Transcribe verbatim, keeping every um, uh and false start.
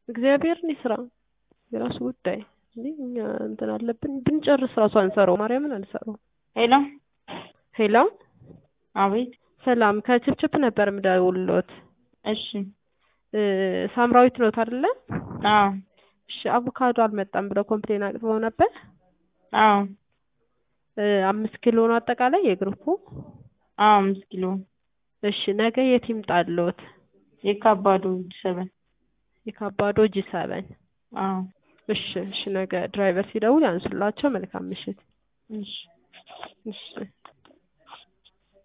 እግዚአብሔርን ይስራ የራሱ ጉዳይ እንዴ እኛ እንትን አለብን ብንጨርስ ራሱ አንሰራው ማርያምን አንሰራው ሄሎ ሄሎ አቤት ሰላም ከችፕችፕ ነበር ምደውልሎት እሺ ሳምራዊት ነው አይደለ አዎ እሺ አቮካዶ አልመጣም ብለው ኮምፕሌን አቅርበው ነበር አዎ አምስት ኪሎ ነው አጠቃላይ የግሩፑ አዎ አምስት ኪሎ እሺ ነገ የት ይምጣልዎት የካባዶ ሰበን የካባዶ ጂ ሰቨን አዎ እሺ እሺ ነገ ድራይቨር ሲደውል ያንሱላቸው መልካም ምሽት እሺ እሺ